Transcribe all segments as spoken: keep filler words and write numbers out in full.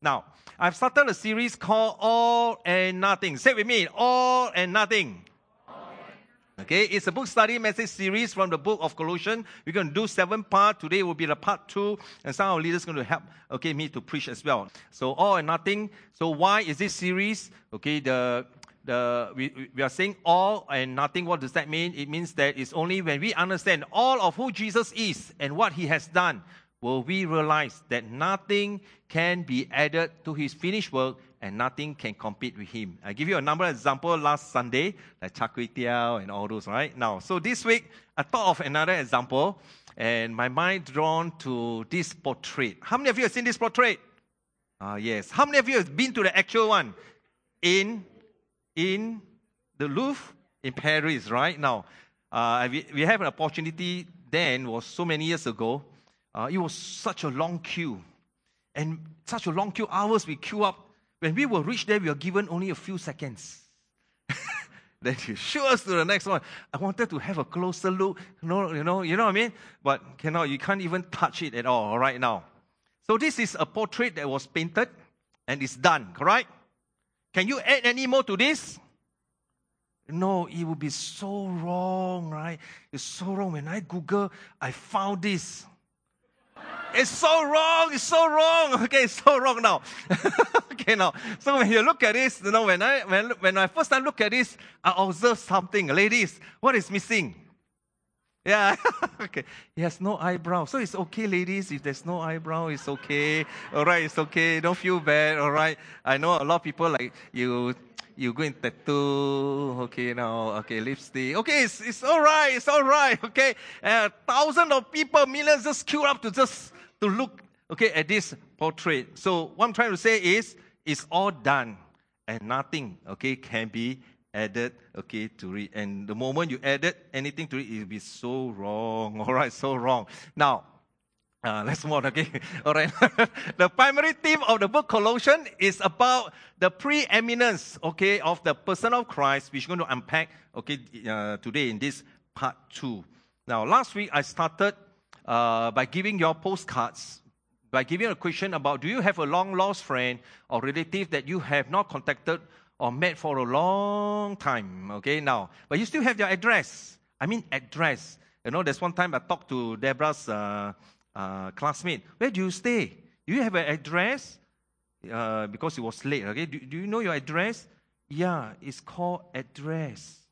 Now, I've started a series called All and Nothing. Say it with me, All and Nothing. Okay, it's a book study message series from the book of Colossians. We're going to do seven parts. Today will be the part two, and some of our leaders are going to help, okay, me to preach as well. So, All and Nothing. So, why is this series? Okay, the the we we are saying all and nothing. What does that mean? It means that it's only when we understand all of who Jesus is and what He has done, will we realize that nothing can be added to His finished work and nothing can compete with Him. I give you a number of examples last Sunday, like Char Kway Teow and all those, right? Now, so this week, I thought of another example, and my mind drawn to this portrait. How many of you have seen this portrait? Ah, uh, yes. How many of you have been to the actual one? In, in the Louvre in Paris, right? Now, uh, we, we have an opportunity then, was so many years ago. Uh, it was such a long queue. And such a long queue, hours we queue up. When we will reach there, we were given only a few seconds. Then you show us to the next one. I wanted to have a closer look. No, you know, you know what I mean? But cannot, you can't even touch it at all right now. So this is a portrait that was painted and it's done, correct? Can you add any more to this? No, it would be so wrong, right? It's so wrong. When I Google, I found this. It's so wrong, it's so wrong. Okay, it's so wrong now. Okay, now. So when you look at this, you know, when I when, when I first time look at this, I observe something. Ladies, what is missing? Yeah, okay. He has no eyebrow. So it's okay, ladies, if there's no eyebrow, it's okay. All right, it's okay. Don't feel bad, all right? I know a lot of people like you you go and tattoo, okay, now, okay, lipstick. Okay, it's, it's all right, it's all right, okay? Uh, thousands of people, millions just queue up to just to look, okay, at this portrait. So what I'm trying to say is, it's all done and nothing, okay, can be added, okay, to it. And the moment you added anything to it, it will be so wrong, all right, so wrong. Now, Uh, let's move on, okay? All right. The primary theme of the book Colossians is about the preeminence, okay, of the person of Christ, which we're going to unpack, okay, uh, today in this part two. Now, last week I started uh, by giving your postcards, by giving a question about, do you have a long-lost friend or relative that you have not contacted or met for a long time, okay, now, but you still have their address. I mean address. You know, there's one time I talked to Deborah's Uh, Uh, classmate, where do you stay? Do you have an address? Uh, because it was late, okay? Do, do you know your address? Yeah, it's called address.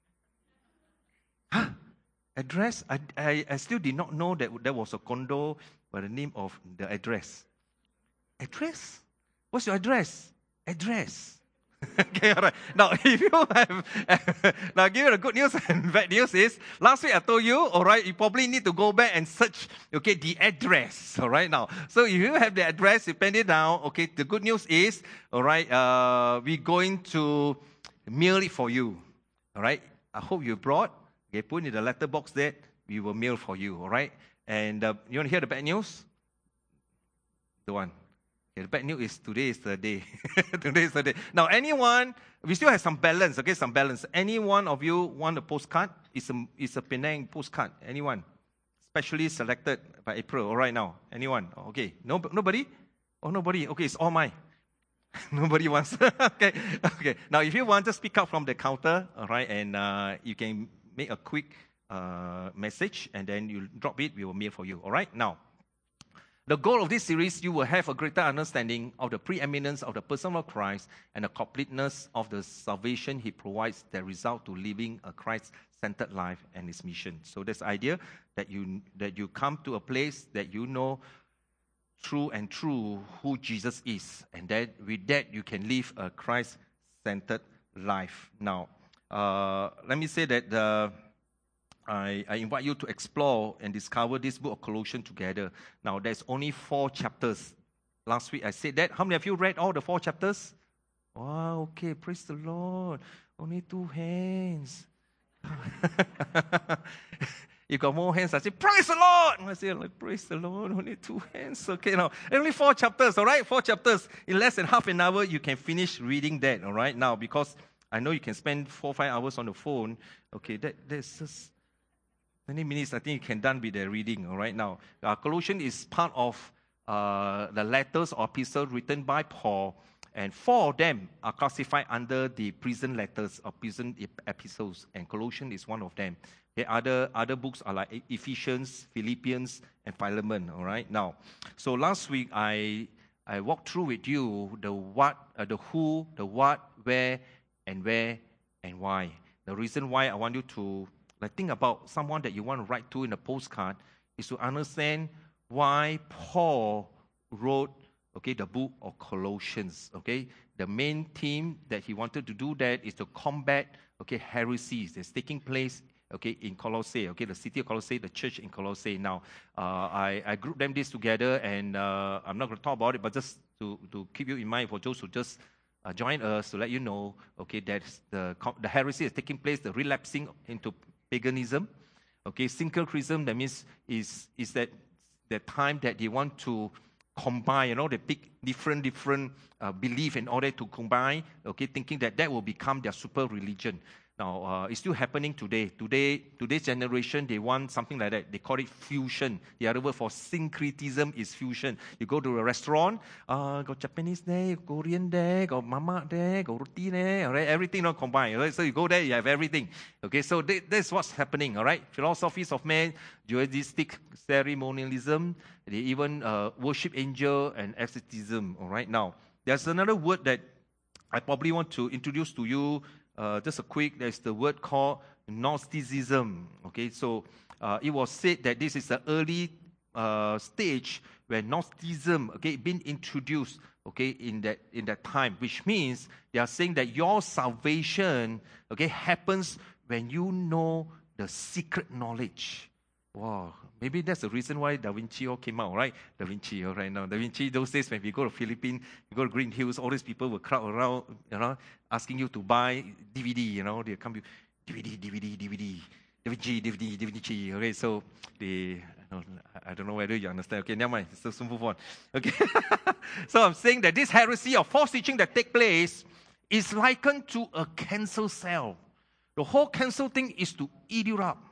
Huh? Address? I, I, I still did not know that there was a condo by the name of the address. Address? What's your address? Address. Okay, all right. Now, if you have, now give you the good news and bad news is, last week I told you, all right, you probably need to go back and search, okay, the address, all right, now. So if you have the address, you pen it down, okay, the good news is, all right, uh, we're going to mail it for you, all right. I hope you brought, okay, put in the letterbox there, we will mail for you, all right. And uh, you want to hear the bad news? The one. Okay, the bad news is today is the day. Today is the day. Now, anyone, we still have some balance, okay, some balance. Any one of you want a postcard? It's a, it's a Penang postcard. Anyone? Specially selected by April, all right now. Anyone? Okay. No, nobody? Oh, nobody. Okay, it's all mine. Nobody wants. Okay. Okay. Now, if you want, just pick up from the counter, all right, and uh, you can make a quick uh, message, and then you drop it, we will mail for you, all right? Now, the goal of this series, you will have a greater understanding of the preeminence of the person of Christ and the completeness of the salvation He provides that result to living a Christ-centered life and His mission. So this idea that you that you come to a place that you know true and true who Jesus is, and that with that you can live a Christ-centered life. Now, uh, let me say that the I, I invite you to explore and discover this book of Colossians together. Now, there's only four chapters. Last week I said that. How many of you read all the four chapters? Wow, okay, praise the Lord. Only two hands. You got more hands, I say, praise the Lord. I say, like, praise the Lord, only two hands. Okay, now, only four chapters, all right? Four chapters. In less than half an hour, you can finish reading that, all right? Now, because I know you can spend four, five hours on the phone. Okay, that that's just twenty minutes, I think you can done with the reading, all right, now. Uh, Colossians is part of uh, the letters or epistles written by Paul, and four of them are classified under the prison letters or prison epistles, and Colossians is one of them. Okay, other, other books are like Ephesians, Philippians, and Philemon, all right? Now, so last week I I walked through with you the what, uh, the who, the what, where, and where, and why. The reason why I want you to like think about someone that you want to write to in a postcard is to understand why Paul wrote, okay, the book of Colossians, okay? The main theme that he wanted to do that is to combat, okay, heresies that's taking place, okay, in Colossae, okay, the city of Colossae, the church in Colossae. Now, uh, I, I grouped them this together, and uh, I'm not going to talk about it, but just to, to keep you in mind for those who just uh, join us, to let you know, okay, that the, the heresy is taking place, the relapsing into paganism, okay, syncretism, that means is, is that the time that they want to combine, you know, they pick different, different uh, belief in order to combine, okay, thinking that that will become their super religion. Now, uh, it's still happening today. Today, today's generation, they want something like that. They call it fusion. The other word for syncretism is fusion. You go to a restaurant, uh, got Japanese there, Korean there, got mama there, got roti there, all right? Everything not combined. Right? So you go there, you have everything. Okay, so th- that's what's happening, all right? Philosophies of man, dualistic ceremonialism, they even uh, worship angel and asceticism, all right? Now, there's another word that I probably want to introduce to you. Uh, just a quick, there's the word called Gnosticism. Okay, so uh, it was said that this is the early uh, stage where Gnosticism, okay, been introduced, okay, in that in that time, which means they are saying that your salvation, okay, happens when you know the secret knowledge. Wow, maybe that's the reason why Da Vinci all came out, right? Da Vinci, all right now. Da Vinci, those days when we go to Philippines, we go to Green Hills, all these people will crowd around, you know, asking you to buy D V D, you know, they come, D V D, D V D, D V D, Da Vinci, D V D, Da Vinci, okay, so they, I don't know whether you understand. Okay, never mind, so soon move on. Okay, so I'm saying that this heresy of false teaching that take place is likened to a cancer cell. The whole cancer thing is to eat you up.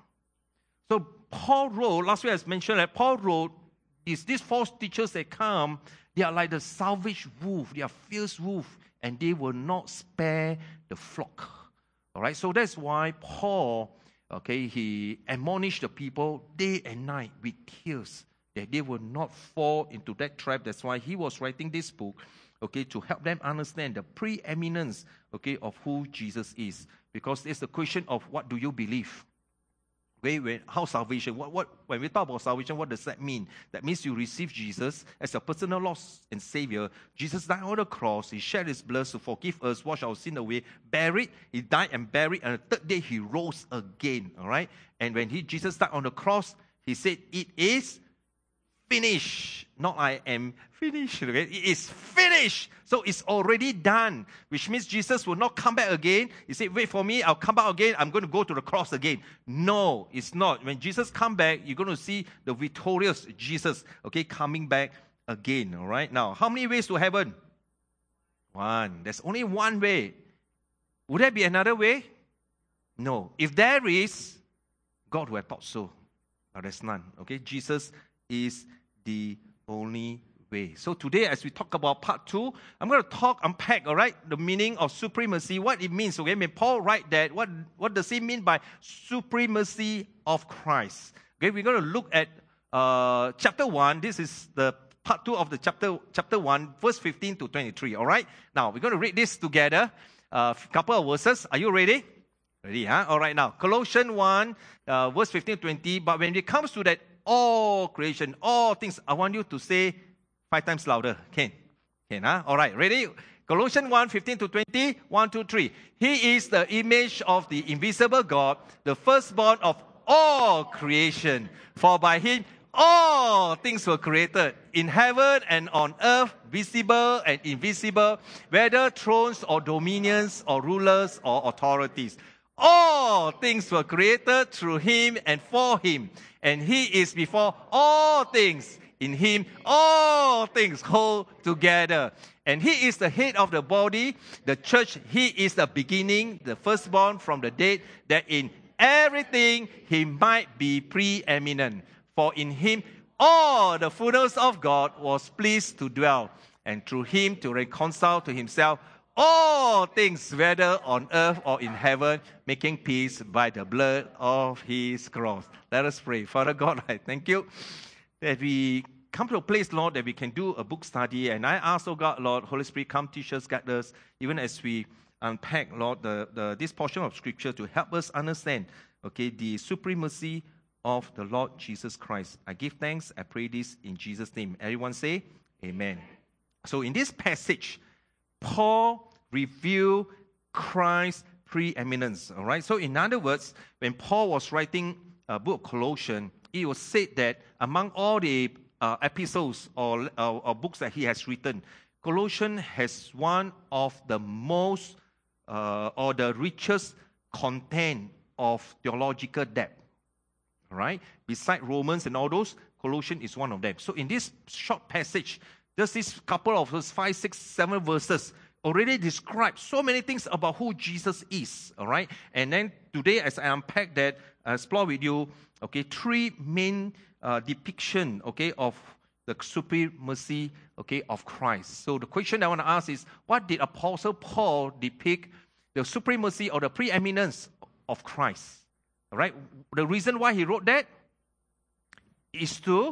So Paul wrote, last week I mentioned that Paul wrote, these, these false teachers that come, they are like the savage wolf, they are fierce wolf, and they will not spare the flock. All right, so that's why Paul, okay, he admonished the people day and night with tears that they will not fall into that trap. That's why he was writing this book, okay, to help them understand the preeminence, okay, of who Jesus is. Because it's the question of what do you believe? Wait, wait, how salvation? What, what, when we talk about salvation, what does that mean? That means you receive Jesus as your personal Lord and Savior. Jesus died on the cross. He shed His blood to forgive us, wash our sin away, buried. He died and buried, and the third day He rose again. All right? And when he Jesus died on the cross, He said, it is finished. Not I am finished. Okay? It is finished. So it's already done, which means Jesus will not come back again. He said, wait for me, I'll come back again. I'm going to go to the cross again. No, it's not. When Jesus come back, you're going to see the victorious Jesus, okay, coming back again. All right? Now, how many ways to heaven? One. There's only one way. Would there be another way? No. If there is, God would have thought so. Now, there's none. Okay? Jesus is the only way. So today, as we talk about part two, I'm going to talk, unpack, all right, the meaning of supremacy, what it means. Okay, when Paul write that, what, what does he mean by supremacy of Christ? Okay, we're going to look at uh, chapter one. This is the part two of the chapter, chapter one, verse fifteen to twenty-three, all right? Now, we're going to read this together, a uh, couple of verses. Are you ready? Ready, huh? All right, now, Colossians one, uh, verse fifteen to twenty, but when it comes to that all creation, all things, I want you to say five times louder. Can? Can, huh? All right, ready? Colossians one, fifteen to twenty, one, two, three. He is the image of the invisible God, the firstborn of all creation. For by Him all things were created, in heaven and on earth, visible and invisible, whether thrones or dominions or rulers or authorities. All things were created through Him and for Him. And He is before all things. In Him, all things hold together. And He is the head of the body, the church. He is the beginning, the firstborn from the dead, that in everything He might be preeminent. For in Him, all the fullness of God was pleased to dwell, and through him to reconcile to himself all things, whether on earth or in heaven, making peace by the blood of his cross. Let us pray. Father God, I thank you that we come to a place, Lord, that we can do a book study. And I ask, oh God, Lord, Holy Spirit, come teach us, guide us, even as we unpack, Lord, the, the, this portion of Scripture to help us understand, okay, the supremacy of the Lord Jesus Christ. I give thanks. I pray this in Jesus' name. Everyone say, amen. So in this passage, Paul revealed Christ's preeminence. All right. So in other words, when Paul was writing a book of Colossians, it was said that among all the uh, epistles or, uh, or books that he has written, Colossians has one of the most uh, or the richest content of theological depth. All right. Beside Romans and all those, Colossians is one of them. So in this short passage, just this couple of verses, five, six, seven verses, already describe so many things about who Jesus is, all right? And then today, as I unpack that, I explore with you, okay, three main uh, depiction, okay, of the supremacy, okay, of Christ. So the question I want to ask is, what did Apostle Paul depict the supremacy or the preeminence of Christ? All right? The reason why he wrote that is to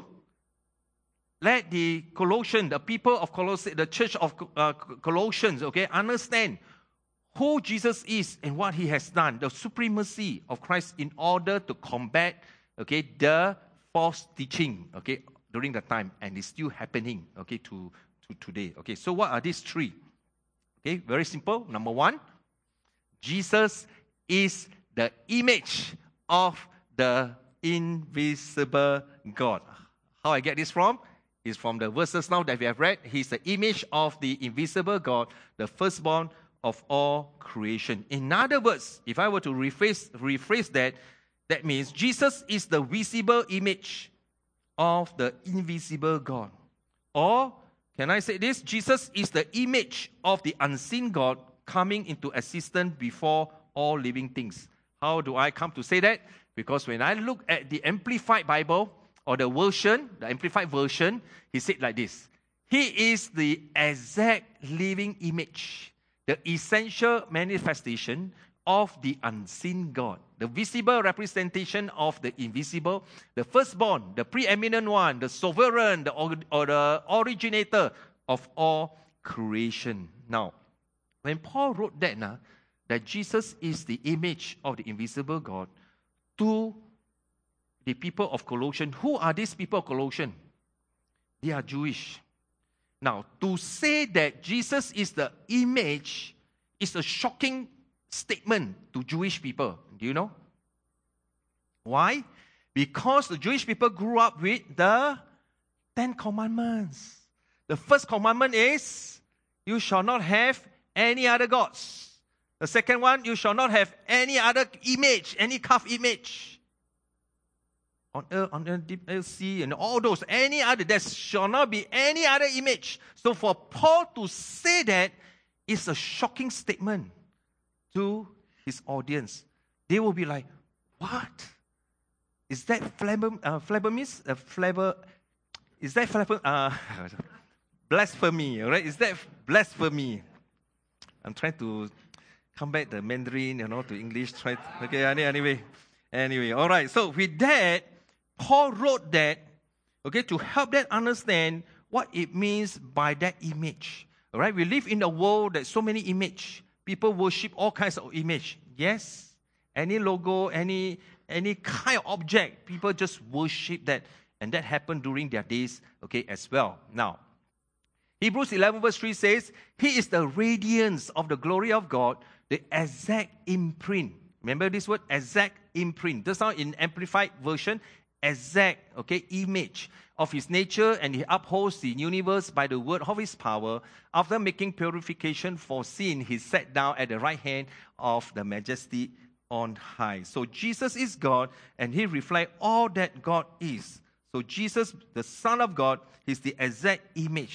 let the Colossians, the people of Colossae, the church of uh, Colossians, okay, understand who Jesus is and what he has done, the supremacy of Christ in order to combat, okay, the false teaching, okay, during the time, and it's still happening, okay, to, to today. Okay, so what are these three? Okay, very simple. Number one, Jesus is the image of the invisible God. How I get this from? Is from the verses now that we have read. He's the image of the invisible God, the firstborn of all creation. In other words, if I were to rephrase, rephrase that, that means Jesus is the visible image of the invisible God. Or, can I say this? Jesus is the image of the unseen God coming into existence before all living things. How do I come to say that? Because when I look at the Amplified Bible, or the version, the Amplified version, he said like this: He is the exact living image, the essential manifestation of the unseen God, the visible representation of the invisible, the firstborn, the preeminent one, the sovereign, the or, or the originator of all creation. Now, when Paul wrote that, now, that Jesus is the image of the invisible God, to the people of Colossians. Who are these people of Colossians? They are Jewish. Now, to say that Jesus is the image is a shocking statement to Jewish people. Do you know? Why? Because the Jewish people grew up with the Ten Commandments. The first commandment is, you shall not have any other gods. The second one, you shall not have any other image, any carved image. On earth, on the deep sea, and all those, any other, there shall not be any other image. So for Paul to say that is a shocking statement to his audience. They will be like, what? Is that phlebom, uh, phlebomis? Uh, phlebo, is that phlebom, uh, blasphemy, right? Is that blasphemy? I'm trying to come back the Mandarin, you know, to English. Try, okay, anyway. Anyway, all right. So with that, Paul wrote that, okay, to help them understand what it means by that image. All right, we live in a world that so many image. People worship all kinds of image. Yes, any logo, any any kind of object, people just worship that, and that happened during their days, okay, as well. Now, Hebrews eleven verse three says, He is the radiance of the glory of God, the exact imprint. Remember this word, exact imprint. Just now in Amplified version, exact, okay, image of his nature, and he upholds the universe by the word of his power. After making purification for sin, he sat down at the right hand of the majesty on high. So Jesus is God, and he reflects all that God is. So Jesus, the Son of God, is the exact image.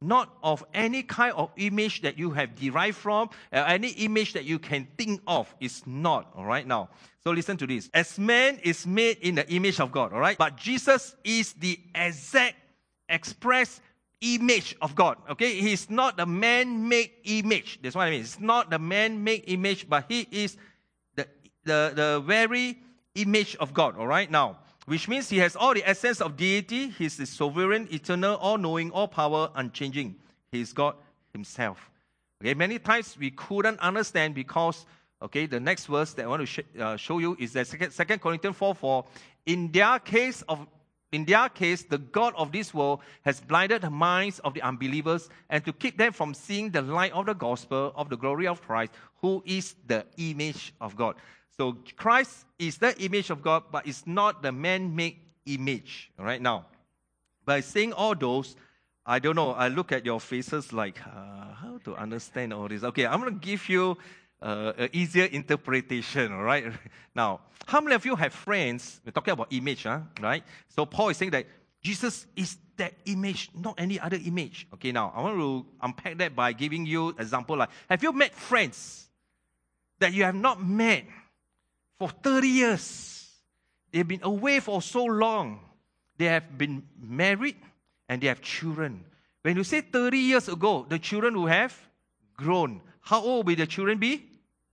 not of any kind of image that you have derived from, uh, any image that you can think of. It's not, all right, now. So listen to this. As man is made in the image of God, all right? But Jesus is the exact, express image of God, okay? He's not the man-made image. That's what I mean. It's not the man-made image, but he is the, the, the very image of God, all right, now. Which means he has all the essence of deity. He's the sovereign, eternal, all-knowing, all-power, unchanging. He's God himself. Okay, many times we couldn't understand because, okay, the next verse that I want to sh- uh, show you is that Second Corinthians four four. In their case of In their case, the God of this world has blinded the minds of the unbelievers and to keep them from seeing the light of the gospel of the glory of Christ, who is the image of God. So Christ is the image of God, but it's not the man-made image. All right, now, by saying all those, I don't know, I look at your faces like, uh, how to understand all this? Okay, I'm going to give you uh, an easier interpretation, all right? Now, how many of you have friends? We're talking about image, huh? Right? So Paul is saying that Jesus is that image, not any other image. Okay, now, I want to unpack that by giving you an example. Like, have you met friends that you have not met for thirty years? They've been away for so long. They have been married and they have children. When you say thirty years ago, the children will have grown. How old will the children be?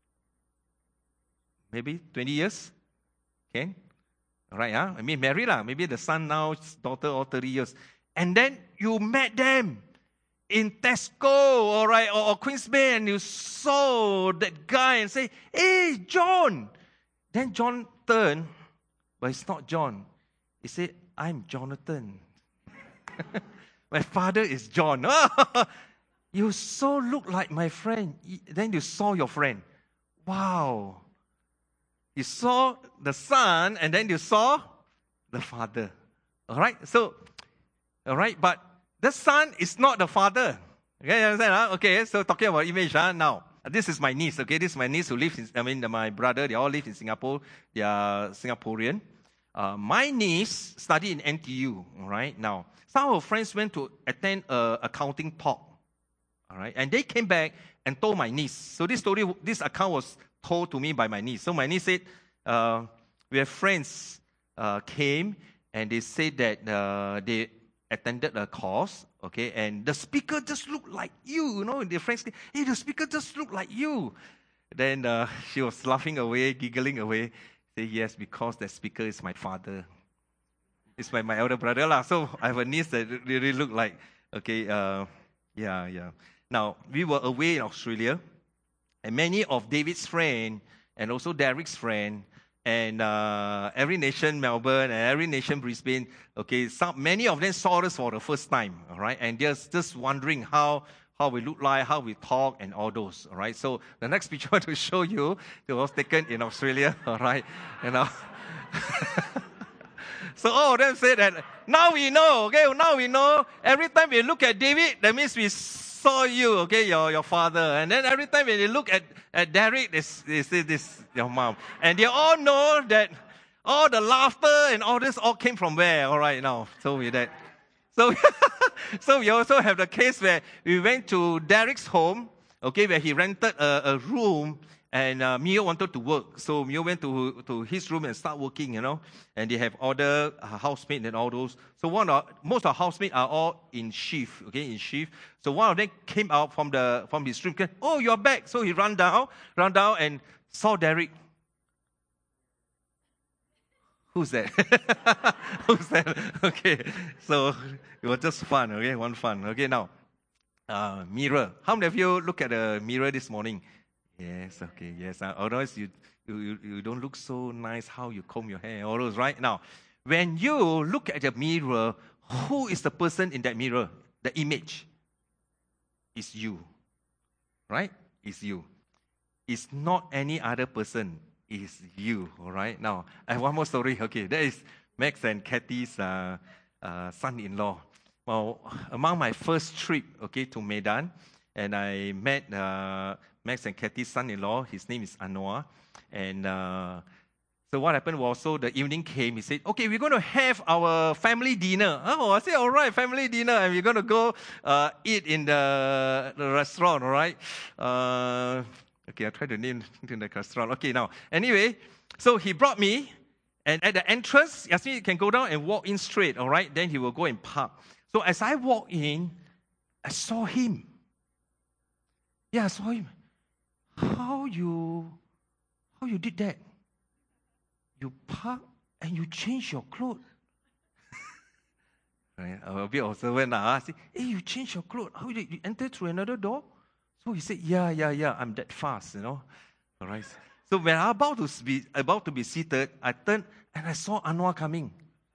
Maybe twenty years? Okay? All right, huh? I mean, married lah. Maybe the son now, daughter, all thirty years. And then you met them in Tesco, all right, or, or Queen's Bay, and you saw that guy and say, hey, John. Then John turned, but it's not John. He said, I'm Jonathan. My father is John. You so look like my friend. Then you saw your friend. Wow. You saw the son, and then you saw the father. All right? So, all right, but the son is not the father. Okay, you understand? Huh? Okay, so talking about image, huh? Now, this is my niece, okay? This is my niece who lives in, I mean, my brother, they all live in Singapore. They are Singaporean. Uh, my niece studied in N T U, all right? Now, some of her friends went to attend a accounting talk, all right? And they came back and told my niece. So this story, this account was told to me by my niece. So my niece said, uh, we have friends uh, came and they said that uh, they attended a course, okay, and the speaker just looked like you, you know, and their friends said, hey, the speaker just looked like you. Then uh, she was laughing away, giggling away, say, yes, because that speaker is my father. It's my, my elder brother lah. So I have a niece that really look like, okay, uh, yeah, yeah. Now, we were away in Australia, and many of David's friends, and also Derek's friend, and uh, every nation, Melbourne, and every nation, Brisbane, okay, some, many of them saw us for the first time, all right, and just, just wondering how, how we look like, how we talk, and all those, all right. So the next picture I want to show you, it was taken in Australia, all right, you know. So all of them said that, now we know, okay, now we know, every time we look at David, that means we saw you, okay, your, your father. And then every time when they look at, at Derek, they, they say this, your mom. And they all know that all the laughter and all this all came from where, all right, now. So with that. So, so we also have the case where we went to Derek's home, okay, where he rented a, a room, and uh, Mio wanted to work. So Mio went to, to his room and start working, you know. And they have other uh, housemates and all those. So one of, most of the housemates are all in shift, okay, in shift. So one of them came out from the from his room. Oh, you're back. So he ran down, ran down and saw Derek. Who's that? Who's that? Okay. So it was just fun, okay, one fun. Okay, now, uh, mirror. How many of you look at the mirror this morning? Yes, okay, yes. Uh, otherwise, you, you you don't look so nice how you comb your hair, all those, right? Now, when you look at the mirror, who is the person in that mirror? The image. It's you, right? It's you. It's not any other person. It's you, all right? Now, I have one more story. Okay, that is Max and Kathy's uh, uh, son-in-law. Well, among my first trip, okay, to Medan, and I met uh, Max and Kathy's son-in-law. His name is Anwar. And uh, So what happened was, so the evening came, he said, okay, we're going to have our family dinner. Oh, I said, all right, family dinner, and we're going to go uh, eat in the, the restaurant, all right? Uh, okay, I'll try to name the restaurant. Okay, now, anyway, so he brought me, and at the entrance, he asked me, you can go down and walk in straight, all right? Then he will go and park. So as I walked in, I saw him. Yeah, I saw him. How you, how you did that? You park and you change your clothes. Right? I'm a bit observant now. I say, hey, you change your clothes. How did you enter through another door? So he said, yeah, yeah, yeah, I'm that fast, you know. All right. So when I'm about to be about to be seated, I turned and I saw Anwar coming.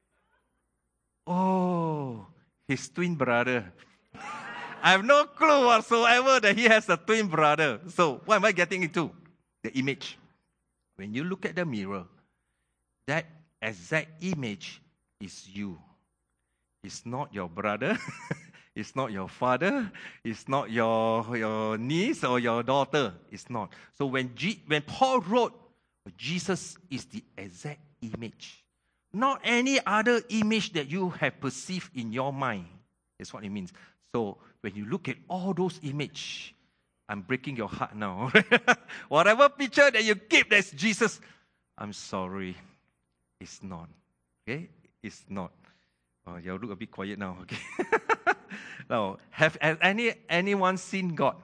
Oh, his twin brother. I have no clue whatsoever that he has a twin brother. So what am I getting into? The image. When you look at the mirror, that exact image is you. It's not your brother. It's not your father. It's not your, your niece or your daughter. It's not. So when, G, when Paul wrote, Jesus is the exact image. Not any other image that you have perceived in your mind. That's what it means. So when you look at all those images, I'm breaking your heart now. Whatever picture that you keep that's Jesus, I'm sorry. It's not. Okay? It's not. Oh, you look a bit quiet now. Okay. Now, have, has any anyone seen God?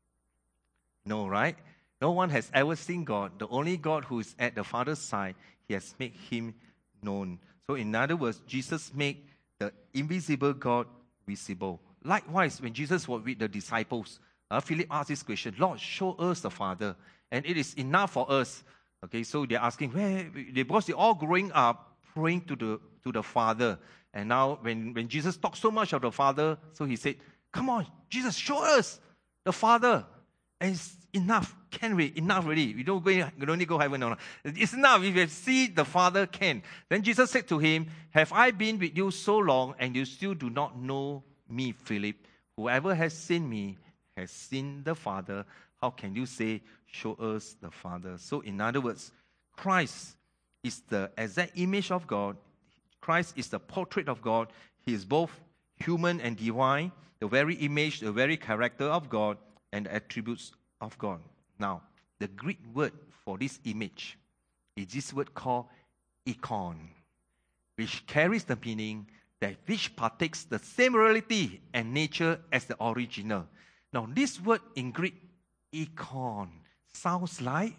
No, right? No one has ever seen God. The only God who is at the Father's side, He has made Him known. So in other words, Jesus made the invisible God visible. Likewise, when Jesus was with the disciples, uh, Philip asked this question, Lord, show us the Father. And it is enough for us. Okay, so they're asking, where? Because they're all growing up praying to the to the Father. And now when, when Jesus talked so much of the Father, so he said, come on, Jesus, show us the Father. And it's enough. Can we? Enough already. We don't, go, we don't need to go heaven. No, no. It's enough. If you see the Father, can. Then Jesus said to him, have I been with you so long, and you still do not know me, Philip? Whoever has seen me has seen the Father. How can you say, show us the Father? So in other words, Christ is the exact image of God. Christ is the portrait of God. He is both human and divine, the very image, the very character of God, and the attributes of God. Now, the Greek word for this image is this word called icon, which carries the meaning that which partakes the same reality and nature as the original. Now, this word in Greek, icon, sounds like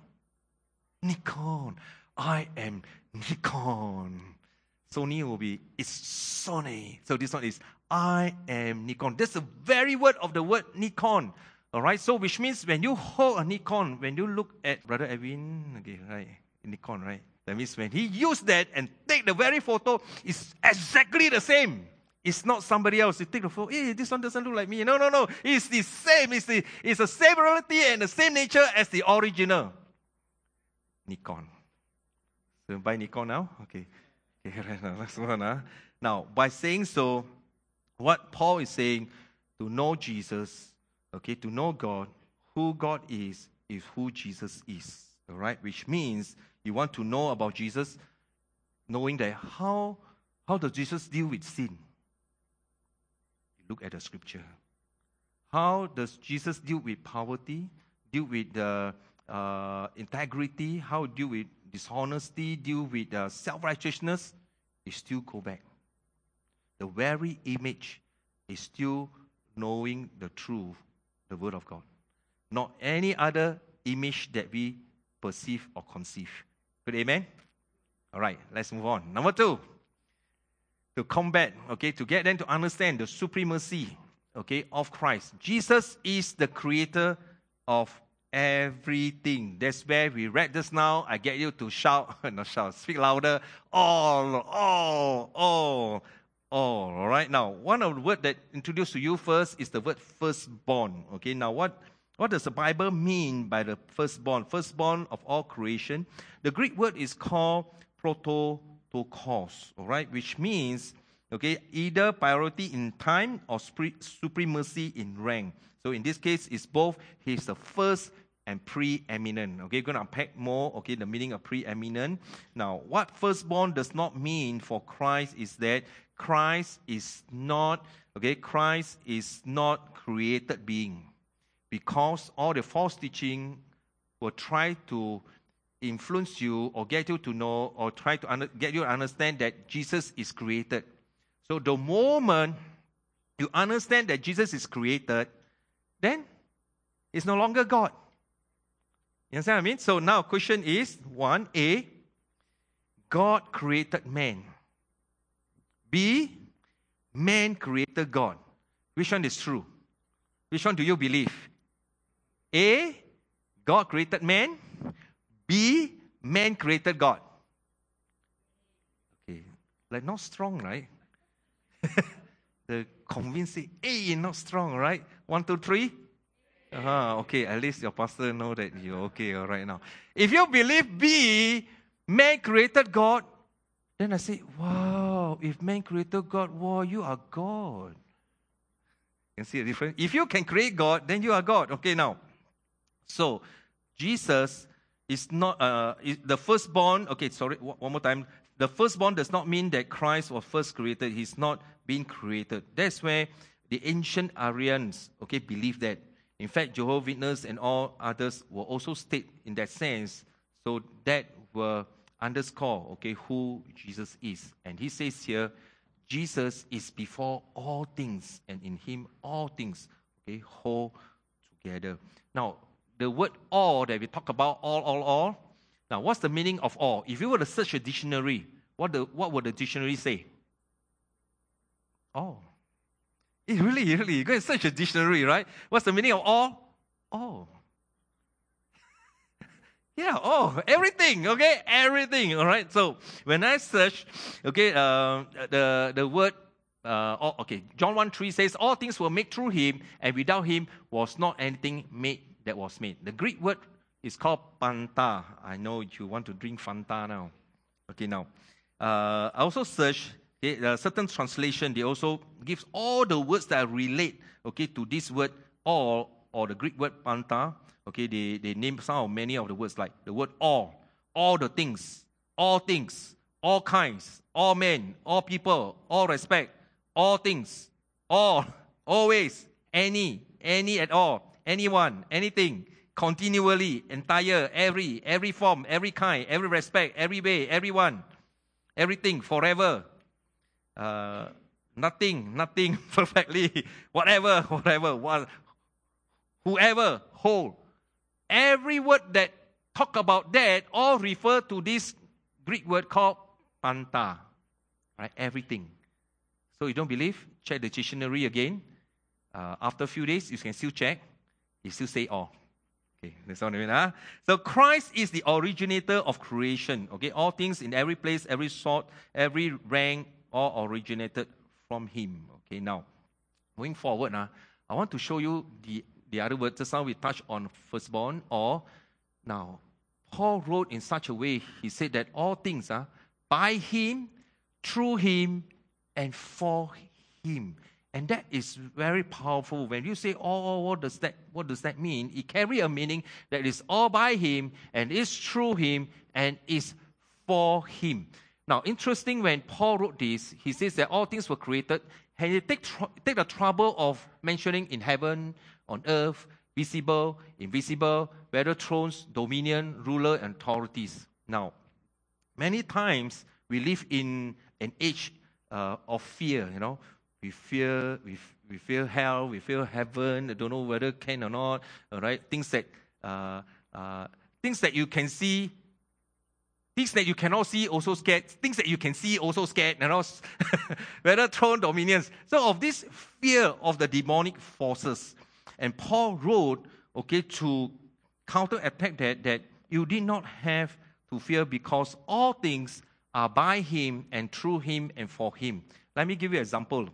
Nikon. I am Nikon. Sony will be, it's Sony. So this one is, I am Nikon. That's the very word of the word Nikon. All right, so which means when you hold a Nikon, when you look at Brother Edwin, okay, right, Nikon, right? That means when he used that and take the very photo, it's exactly the same. It's not somebody else. You take the photo, hey, this one doesn't look like me. No, no, no. It's the same. It's the, it's the same reality and the same nature as the original. Nikon. So buy Nikon now? Okay. Okay, right now, last one. Huh? Now, by saying so, what Paul is saying, to know Jesus, okay, to know God, who God is, is who Jesus is. All right? Which means you want to know about Jesus, knowing that how, how does Jesus deal with sin? You look at the scripture. How does Jesus deal with poverty, deal with uh, uh, integrity, how deal with dishonesty, deal with uh, self-righteousness? You still go back. The very image is still knowing the truth, the Word of God. Not any other image that we perceive or conceive. Good, amen? All right, let's move on. Number two, to combat, okay, to get them to understand the supremacy, okay, of Christ. Jesus is the creator of everything. That's where we read this now. I get you to shout, not shout, speak louder. All, all, all, all. All right. Now, one of the words that introduced to you first is the word firstborn. Okay. Now, what what does the Bible mean by the firstborn? Firstborn of all creation. The Greek word is called prototokos. All right, which means okay either priority in time or supremacy in rank. So in this case, it's both. He's the first and preeminent. Okay, going to unpack more, okay, the meaning of preeminent. Now, what firstborn does not mean for Christ is that Christ is not, okay, Christ is not created being. Because all the false teaching will try to influence you or get you to know or try to under, get you to understand that Jesus is created. So the moment you understand that Jesus is created, then it's no longer God. You understand what I mean? So now question is, one, A, God created man. B, man created God. Which one is true? Which one do you believe? A, God created man. B, man created God. Okay, like not strong, right? The convincing A, not strong, right? One, two, three. Uh-huh, okay, at least your pastor know that you're okay all right now. If you believe B, man created God, then I say, wow, if man created God, wow, you are God. You can see the difference? If you can create God, then you are God. Okay, now. So, Jesus is not, uh, is the firstborn, okay, sorry, one more time. The firstborn does not mean that Christ was first created. He's not being created. That's where the ancient Aryans, okay, believe that. In fact, Jehovah's Witnesses and all others will also state in that sense, so that will underscore, okay, who Jesus is. And he says here, Jesus is before all things, and in him all things, okay, hold together. Now, the word all that we talk about, all, all, all. Now, what's the meaning of all? If you were to search a dictionary, what the what would the dictionary say? All. It really, really, you go and search a dictionary, right? What's the meaning of all? All. Yeah, all. Everything, okay? Everything, all right? So, when I search, okay, uh, the, the word, uh, all, okay, John one three says, all things were made through him, and without him was not anything made that was made. The Greek word is called Panta. I know you want to drink Fanta now. Okay, now. Uh, I also searched okay, uh, certain translation. They also gives all the words that relate, okay, to this word all, or the Greek word Panta. Okay, they, they name some of many of the words like the word all, all the things, all things, all kinds, all men, all people, all respect, all things, all, always, any, any at all, anyone, anything, continually, entire, every, every form, every kind, every respect, every way, everyone, everything, forever, uh, nothing, nothing, perfectly, whatever, whatever, what, whoever, whole. Every word that talk about that all refer to this Greek word called Panta, right? Everything. So you don't believe? Check the dictionary again. Uh, after a few days, you can still check. It still say all. Okay, that's what I mean, huh? So Christ is the originator of creation. Okay, all things in every place, every sort, every rank, all originated from him. Okay, now, going forward, huh, I want to show you the, the other word. Just now we touched on firstborn, or now, Paul wrote in such a way, he said that all things are by him, through him, and for him. And that is very powerful. When you say all, what does that, what does that mean? It carries a meaning that is all by him, and is through him, and is for him. Now, interesting, when Paul wrote this, he says that all things were created, and he take, tr- take the trouble of mentioning in heaven, on earth, visible, invisible, whether thrones, dominion, ruler, and authorities. Now, many times we live in an age uh, of fear, you know. We fear, we, we fear hell, we fear heaven, I don't know whether can or not, all right? Things that, uh, uh, things that you can see, things that you cannot see, also scared. Things that you can see, also scared, you know. Whether throne, dominions. So of this fear of the demonic forces, and Paul wrote, okay, to counterattack that, that you did not have to fear because all things are by him and through him and for him. Let me give you an example.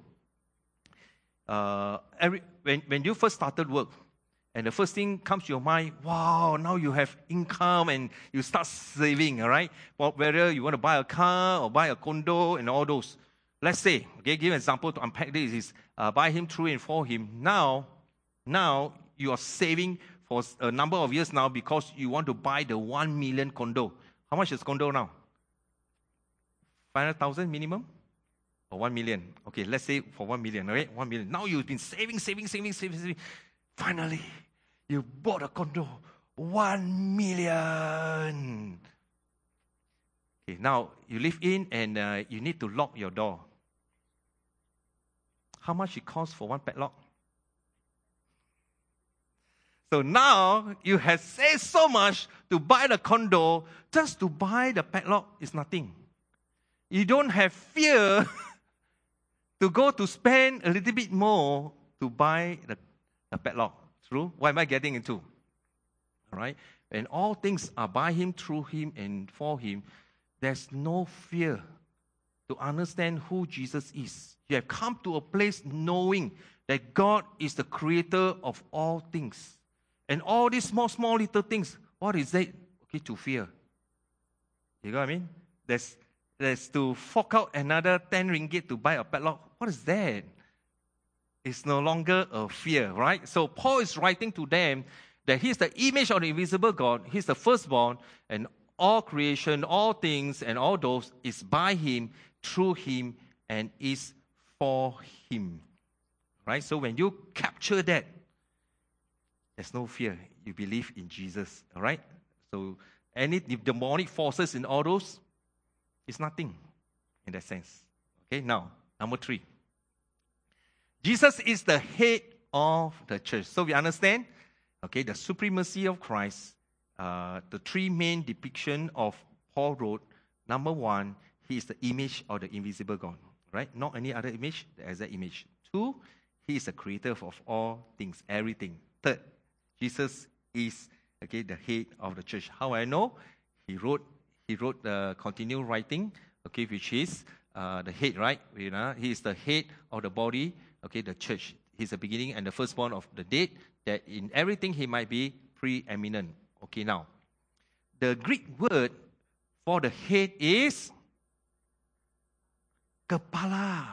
Uh, every, when, when you first started work, and the first thing comes to your mind, wow, now you have income and you start saving, all right? Whether you want to buy a car or buy a condo and all those. Let's say, okay, give an example to unpack this, is uh, by him, through and for him. Now, Now, you are saving for a number of years now because you want to buy the one million condo. How much is condo now? five hundred thousand minimum? Or one million? Okay, let's say for one million, all right? one million. Now you've been saving, saving, saving, saving, saving. Finally, you bought a condo. one million. Okay, now you live in and uh, you need to lock your door. How much it costs for one padlock? So now you have saved so much to buy the condo. Just to buy the padlock is nothing. You don't have fear to go to spend a little bit more to buy the, the padlock. True? What am I getting into? All right? And all things are by Him, through Him, and for Him. There's no fear to understand who Jesus is. You have come to a place knowing that God is the creator of all things. And all these small, small little things, what is it? Okay, to fear. You know what I mean? There's, there's to fork out another ten ringgit to buy a padlock. What is that? It's no longer a fear, right? So Paul is writing to them that He's the image of the invisible God. He's the firstborn, and all creation, all things, and all those is by Him, through Him, and is for Him. Right? So when you capture that, there's no fear. You believe in Jesus. All right? So any demonic forces in all those, it's nothing in that sense. Okay, now, number three. Jesus is the head of the church. So we understand, okay, the supremacy of Christ, uh, the three main depiction of Paul wrote. Number one, He is the image of the invisible God. Right? Not any other image, the exact image. Two, He is the creator of all things, everything. Third, Jesus is, okay, the head of the church. How I know? He wrote, he wrote the continual writing, okay, which is uh, the head, right? You know, He is the head of the body, okay, the church. He's the beginning and the firstborn of the dead, that in everything He might be preeminent. Okay, now, the Greek word for the head is kepala.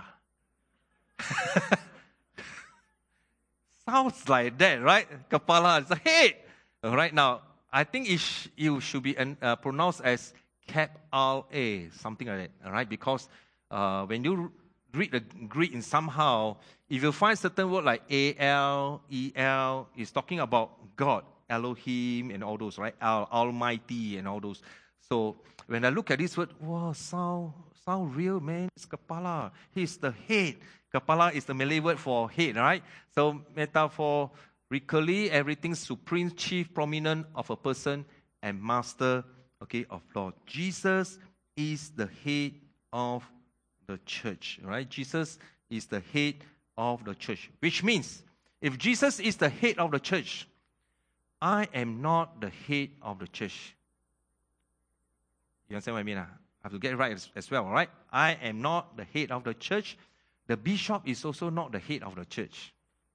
Sounds like that, right? Kepala is the head. All right, now, I think it, sh- it should be uh, pronounced as cap-al-a, something like that, all right? Because uh, when you read the Greek in somehow, if you find certain word like A L, E L, it's talking about God, Elohim, and all those, right? Al- Almighty, and all those. So when I look at this word, wow, sound, sound real, man. It's kepala. He's the head. Kepala is the Malay word for head, right? So metaphorically, everything supreme, chief, prominent of a person and master, okay, of Lord. Jesus is the head of the church, right? Jesus is the head of the church, which means if Jesus is the head of the church, I am not the head of the church. You understand what I mean? I have to get it right as, as well, all right? I am not the head of the church. The bishop is also not the head of the church.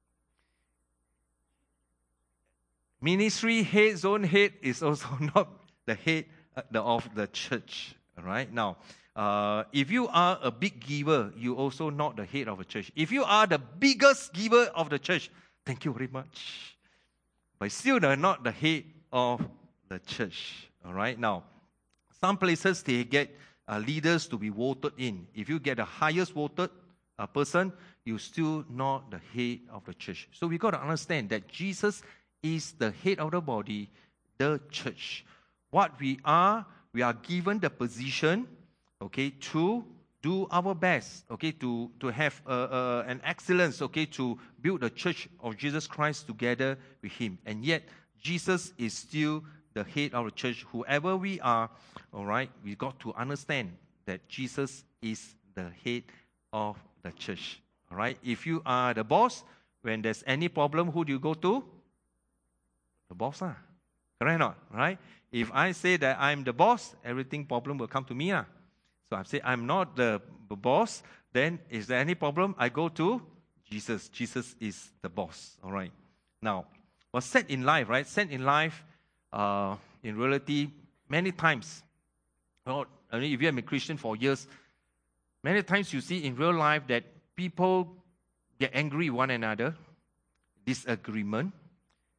Ministry head, zone head is also not the head of the church, all right? Now, uh, if you are a big giver, you also not the head of a church. If you are the biggest giver of the church, thank you very much. But still not the head of the church, all right? Now, some places they get uh, leaders to be voted in. If you get the highest voted uh, person, you're still not the head of the church. So we got to understand that Jesus is the head of the body, the church. What we are, we are given the position, okay, to do our best, okay, to, to have uh, uh, an excellence, okay, to build the church of Jesus Christ together with Him. And yet, Jesus is still the head of the church. Whoever we are, all right, we got to understand that Jesus is the head of the church. All right, if you are the boss, when there's any problem, who do you go to? The boss, ah. Correct or not? Right? If I say that I'm the boss, everything problem will come to me, ah. So I say I'm not the boss, then is there any problem? I go to Jesus. Jesus is the boss. All right. Now, what's said in life, right? Said in life, uh, in reality, many times, well, I mean, if you have been a Christian for years, many times you see in real life that people get angry with one another, disagreement,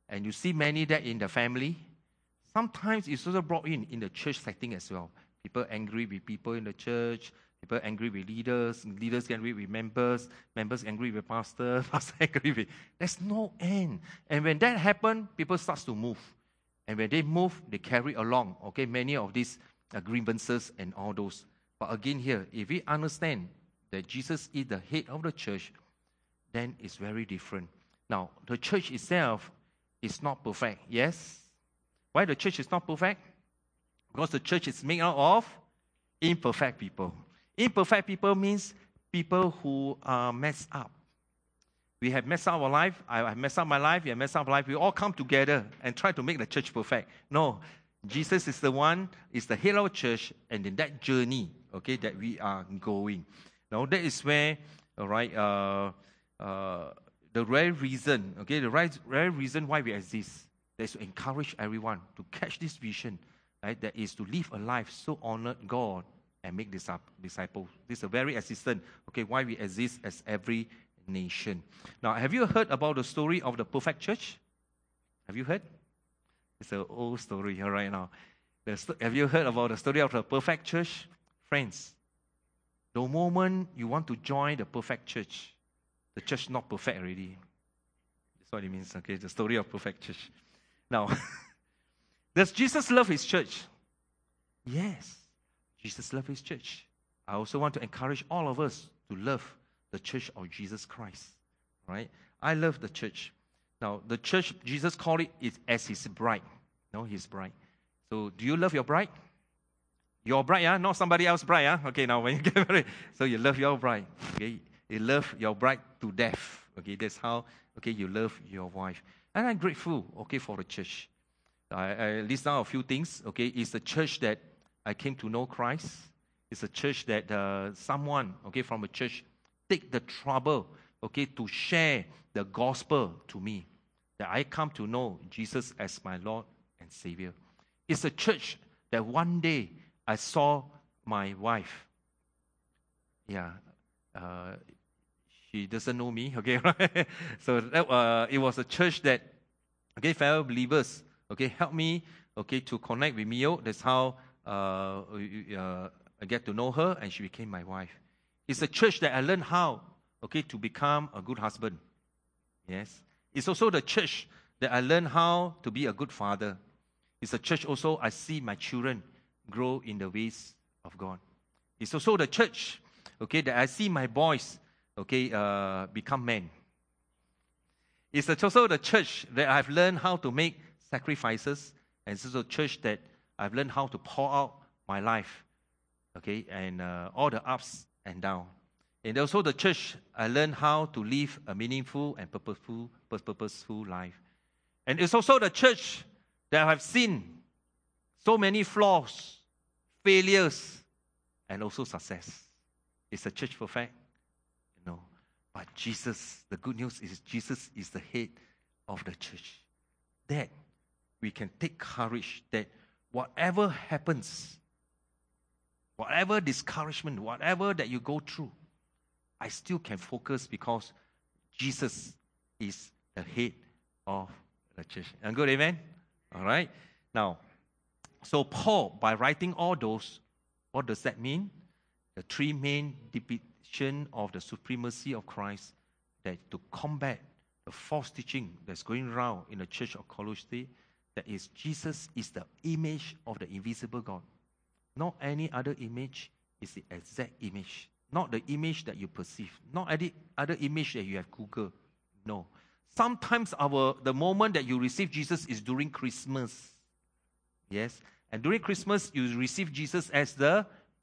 and you see many that in the family. Sometimes it's also brought in in the church setting as well. People angry with people in the church. People angry with leaders. Leaders angry with members. Members angry with pastor. Pastor angry with... There's no end. And when that happens, people start to move. And when they move, they carry along, okay, many of these uh, grievances and all those. But again here, if we understand that Jesus is the head of the church, then it's very different. Now, the church itself is not perfect, yes? Why the church is not perfect? Because the church is made out of imperfect people. Imperfect people means people who are messed up. We have messed up our life. I have messed up my life. You have messed up life. We all come together and try to make the church perfect. No, Jesus is the one, is the head of the church, and in that journey, okay, that we are going. Now, that is where, all right, uh, uh, the real reason, okay, the right, real reason why we exist, is to encourage everyone to catch this vision, right, that is to live a life so honor God and make disciples. This is a very assistant, okay, why we exist as every nation. Now, have you heard about the story of the perfect church? Have you heard? It's an old story here right now. St- have you heard about the story of the perfect church? Friends, the moment you want to join the perfect church, the church not perfect already. That's what it means, okay? The story of perfect church. Now, does Jesus love his church? Yes, Jesus loves his church. I also want to encourage all of us to love the church of Jesus Christ. Right? I love the church. Now, the church, Jesus called it is as his bride. No, his bride. So, do you love your bride? Your bride, yeah? Not somebody else's bride, yeah? Okay, now when you get married, so you love your bride. Okay, you love your bride to death. Okay, that's how, okay, you love your wife. And I'm grateful, okay, for the church. I, I list down a few things, okay. It's the church that I came to know Christ. It's a church that uh, someone, okay, from a church take the trouble, okay, to share the gospel to me. That I come to know Jesus as my Lord and Savior. It's a church that one day I saw my wife. Yeah, uh, she doesn't know me, okay, right? So that, uh, it was a church that, okay, fellow believers, okay, helped me, okay, to connect with Mio. That's how uh, uh, I get to know her, and she became my wife. It's a church that I learned how, okay, to become a good husband. Yes. It's also the church that I learned how to be a good father. It's a church also I see my children grow in the ways of God. It's also the church, okay, that I see my boys, okay, uh, become men. It's also the church that I've learned how to make sacrifices, and it's also a church that I've learned how to pour out my life, okay, and uh, all the ups and downs. And also the church, I learned how to live a meaningful and purposeful, purposeful life. And it's also the church that I've seen so many flaws, failures, and also success. Is the church perfect? No. But Jesus, the good news is Jesus is the head of the church. That we can take courage that whatever happens, whatever discouragement, whatever that you go through, I still can focus because Jesus is the head of the church. And good, amen? All right. Now, so Paul, by writing all those, what does that mean? The three main depiction of the supremacy of Christ, that to combat the false teaching that's going around in the church of Colossae, that is Jesus is the image of the invisible God. Not any other image, is the exact image. Not the image that you perceive. Not any other image that you have Googled. No. Sometimes our the moment that you receive Jesus is during Christmas. Yes. And during Christmas, you receive Jesus as the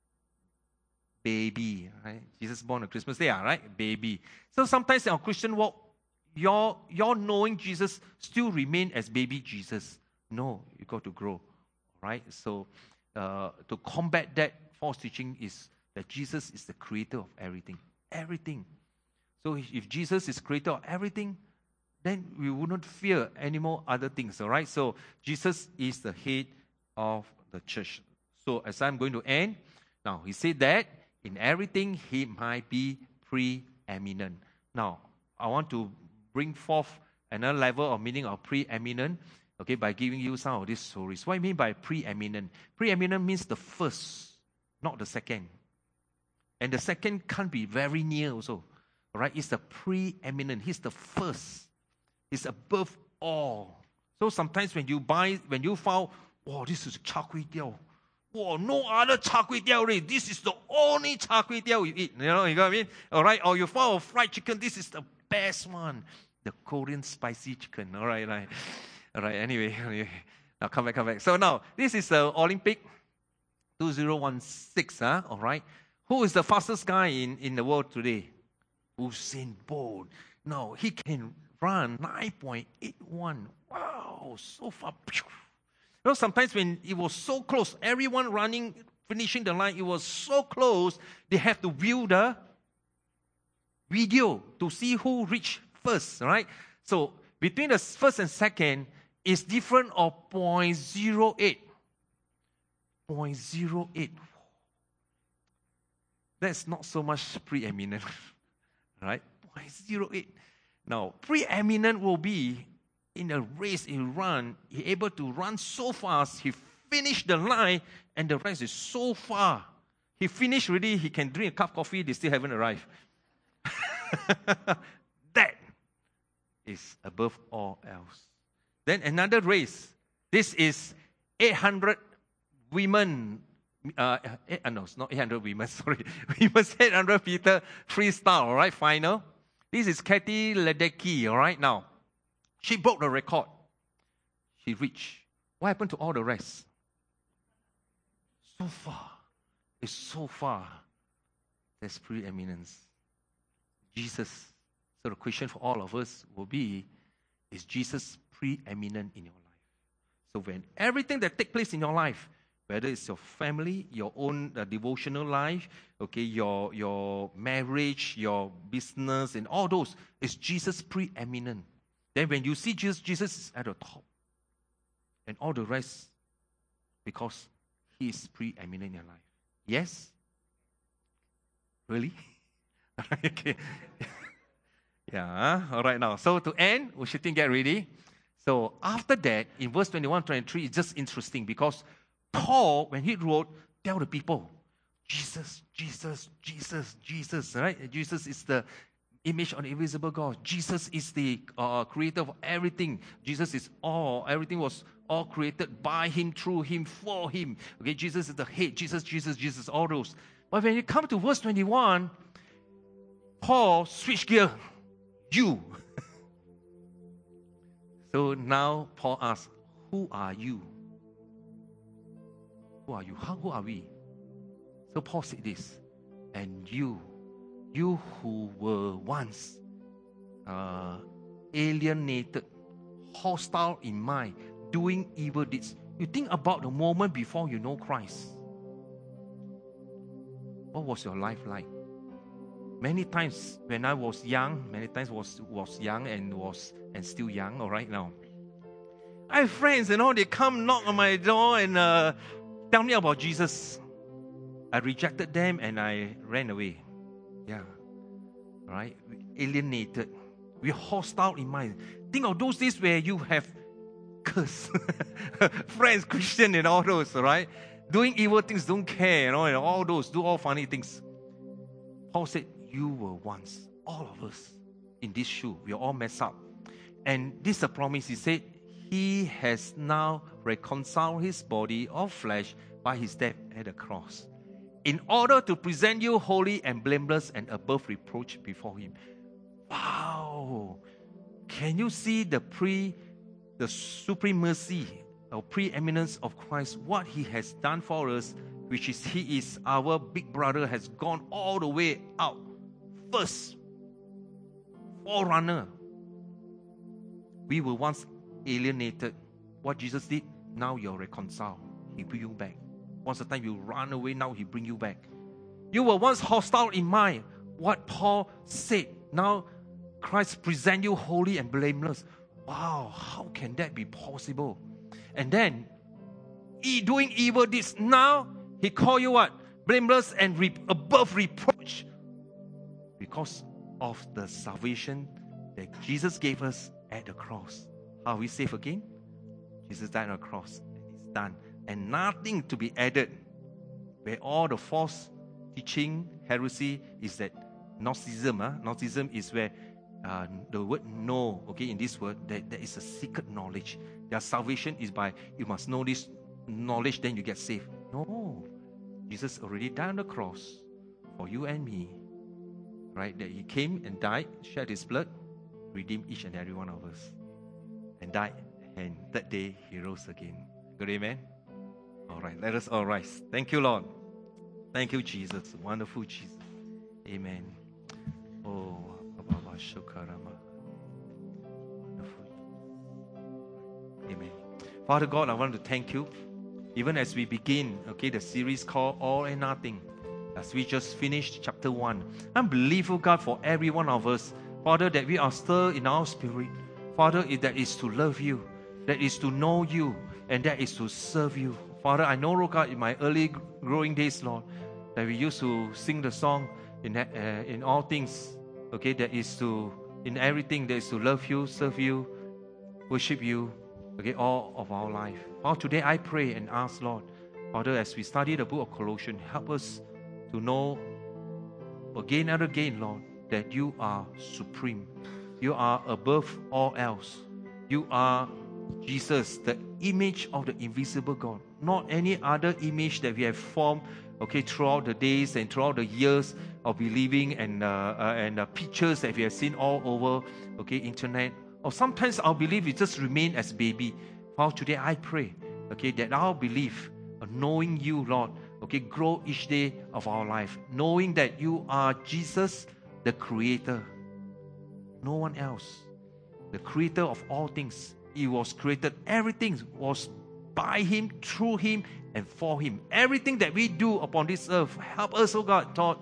baby. Right? Jesus born on Christmas Day, right? Baby. So sometimes in our Christian walk, your, your knowing Jesus still remain as baby Jesus. No, you got to grow. Right? So uh, to combat that false teaching is that Jesus is the creator of everything. Everything. So if Jesus is creator of everything, then we wouldn't fear any more other things, all right? So Jesus is the head of the church. So as I'm going to end, now he said that in everything he might be preeminent. Now, I want to bring forth another level of meaning of preeminent, okay, by giving you some of these stories. What do you mean by preeminent? Preeminent means the first, not the second. And the second can't be very near also. All right? It's the preeminent. He's the first. He's above all. So sometimes when you buy, when you found, oh, this is char kway teow. Oh, no other char kway teow already. This is the only char kway teow you eat. You know, you know what I mean? All right? Or you found a fried chicken. This is the best one. The Korean spicy chicken. All right, right. All right, anyway. anyway. Now come back, come back. So now, this is the Olympic two thousand sixteen. Huh? All right? Who is the fastest guy in, in the world today? Usain Bolt. No, he can run nine point eight one. Wow, so far. You know, sometimes when it was so close, everyone running, finishing the line, it was so close, they have to view the video to see who reached first, right? So between the first and second is different of zero point zero eight. zero point zero eight. That's not so much preeminent, right? zero point zero eight. Now, preeminent will be in a race, he run, he able to run so fast, he finished the line, and the rest is so far. He finished already, he can drink a cup of coffee, they still haven't arrived. That is above all else. Then another race. This is eight hundred women. Uh, eight, uh, no, it's not eight hundred women, sorry. Women's eight hundred meter freestyle, all right, final. This is Katie Ledecky, all right, now. She broke the record. She reached. What happened to all the rest? So far. It's so far. There's preeminence. Jesus. So the question for all of us will be, is Jesus preeminent in your life? So when everything that takes place in your life, whether it's your family, your own uh, devotional life, okay, your, your marriage, your business, and all those, is Jesus preeminent? Then when you see Jesus, Jesus is at the top. And all the rest, because he is preeminent in your life. Yes? Really? Okay. Yeah, all right now. So to end, we should think, get ready. So after that, in verse twenty-one, twenty-three, it's just interesting because Paul, when he wrote, tell the people, Jesus, Jesus, Jesus, Jesus, right? Jesus is the image of the invisible God. Jesus is the uh, creator of everything. Jesus is all. Everything was all created by him, through him, for him. Okay, Jesus is the head. Jesus, Jesus, Jesus, all those. But when you come to verse twenty-one, Paul switched gear. You. So now Paul asks, who are you? Who are you? How, who are we? So Paul said this, and you, you who were once uh, alienated, hostile in mind, doing evil deeds. You think about the moment before you know Christ. What was your life like? Many times when I was young, many times was was young and was and still young, all right now. I have friends, you know, they come knock on my door and uh, tell me about Jesus. I rejected them and I ran away. Yeah. All right? Alienated. We're hostile in mind. Think of those days where you have cursed friends, Christian and all those, all right? Doing evil things, don't care, you know, and all those, do all funny things. Paul said, you were once, all of us, in this shoe. We are all messed up. And this is a promise. He said, he has now reconciled his body of flesh by his death at the cross, in order to present you holy and blameless and above reproach before him. Wow! Can you see the pre, the supremacy or preeminence of Christ, what he has done for us, which is he is our big brother, has gone all the way out. First, forerunner. We were once alienated. What Jesus did, now you're reconciled. He bring you back. Once the time you run away, now he bring you back. You were once hostile in mind. What Paul said, now Christ present you holy and blameless. Wow, how can that be possible? And then, he doing evil deeds. Now, he call you what? Blameless and re- above reproach. Because of the salvation that Jesus gave us at the cross. How are we saved again? Jesus died on the cross, and it's done. And nothing to be added. Where all the false teaching, heresy is that Gnosticism. Huh? Gnosticism is where uh, the word know, okay, in this word, that there is a secret knowledge. Their salvation is by, you must know this knowledge, then you get saved. No. Jesus already died on the cross for you and me. Right? That He came and died, shed His blood, redeemed each and every one of us. And died, and that day He rose again. Good, amen? All right, let us all rise. Thank you, Lord. Thank you, Jesus. Wonderful Jesus. Amen. Oh, wonderful. Amen. Father God, I want to thank you. Even as we begin, okay, the series called All and Nothing, as we just finished chapter one. I'm believing, God, for every one of us, Father, that we are stirred in our spirit. Father, that is to love you, that is to know you, and that is to serve you. Father, I know, Lord God, in my early growing days, Lord, that we used to sing the song in uh, in all things, okay, that is to, in everything, that is to love you, serve you, worship you, okay, all of our life. Father, today I pray and ask, Lord, Father, as we study the book of Colossians, help us to know again and again, Lord, that you are supreme. You are above all else. You are Jesus, the image of the invisible God. Not any other image that we have formed, okay, throughout the days and throughout the years of believing, and uh, uh, and uh, pictures that we have seen all over, okay, internet. Or sometimes our belief is just remain as baby. Father, today I pray, okay, that our belief, uh, knowing you, Lord, okay, grow each day of our life, knowing that you are Jesus, the Creator. No one else. The Creator of all things. He was created. Everything was by Him, through Him, and for Him. Everything that we do upon this earth, help us, oh God, Lord,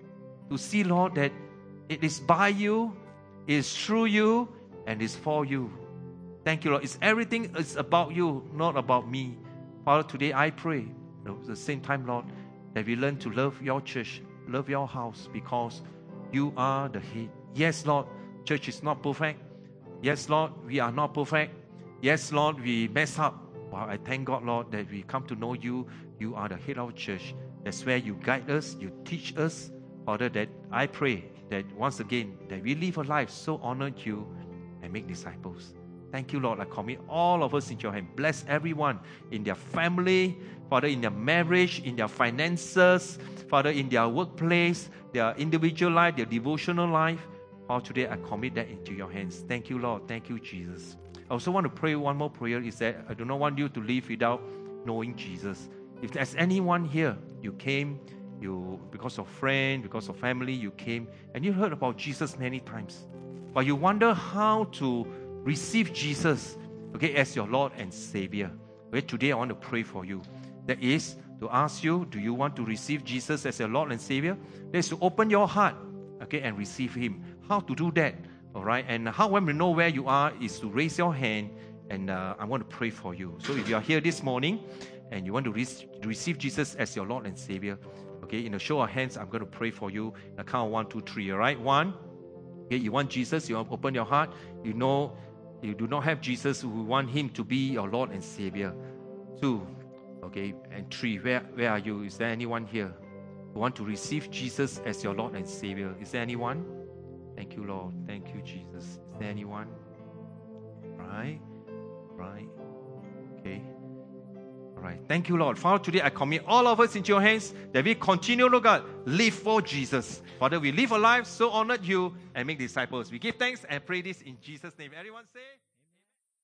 to see, Lord, that it is by you, it is through you, and is for you. Thank you, Lord. It's everything is about you, not about me. Father, today I pray, at the same time, Lord, that we learn to love your church, love your house, because you are the head. Yes, Lord, church is not perfect. Yes, Lord, we are not perfect. Yes, Lord, we mess up. Well, I thank God, Lord, that we come to know you. You are the head of church. That's where you guide us, you teach us. Father, that I pray that once again, that we live a life so honored you and make disciples. Thank you, Lord. I commit all of us into your hand. Bless everyone in their family, Father, in their marriage, in their finances, Father, in their workplace, their individual life, their devotional life. Father, today I commit that into your hands. Thank you, Lord. Thank you, Jesus. I also want to pray one more prayer, is that I do not want you to live without knowing Jesus. If there's anyone here, you came, you because of friend, because of family, you came, and you heard about Jesus many times, but you wonder how to receive Jesus, okay, as your Lord and Savior. Okay, today I want to pray for you. That is to ask you, do you want to receive Jesus as your Lord and Savior? That is to open your heart, okay, and receive Him. How to do that? All right, and how when we know where you are is to raise your hand, and uh, I want to pray for you. So if you are here this morning and you want to re- receive Jesus as your Lord and Savior, okay, in a show of hands, I'm going to pray for you. I count one, two, three. All right, one. Okay, you want Jesus? You open your heart. You know you do not have Jesus. You want Him to be your Lord and Savior. Two. Okay, and three. Where where are you? Is there anyone here who want to receive Jesus as your Lord and Savior? Is there anyone? Thank you, Lord. Thank you, Jesus. Is there anyone? Right? Right? Okay. All right. Thank you, Lord. Father, today I commit all of us into your hands, that we continue, Lord God, live for Jesus. Father, we live a life so honored you and make disciples. We give thanks and pray this in Jesus' name. Everyone say...